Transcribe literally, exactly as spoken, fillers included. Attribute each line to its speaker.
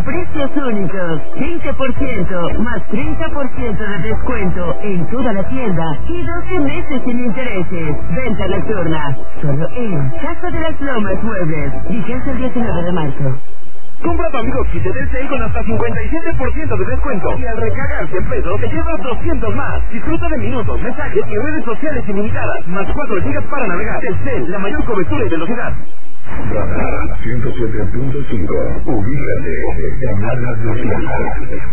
Speaker 1: precios únicos. quince por ciento más treinta por ciento de descuento en toda la tienda y doce meses sin intereses. Venta nocturna. Solo en Casa de las Lomas Muebles. Vigencia el diecinueve de marzo.
Speaker 2: Compra tu amigo kit de Telcel con hasta cincuenta y siete por ciento de descuento. Y al recargar cien pesos te llevas doscientos más. Disfruta de minutos, mensajes y redes sociales ilimitadas. Más cuatro gigas para navegar. Telcel, la mayor cobertura y velocidad.
Speaker 3: Radar ciento siete punto cinco. Ubícate en Alas de Fiesta.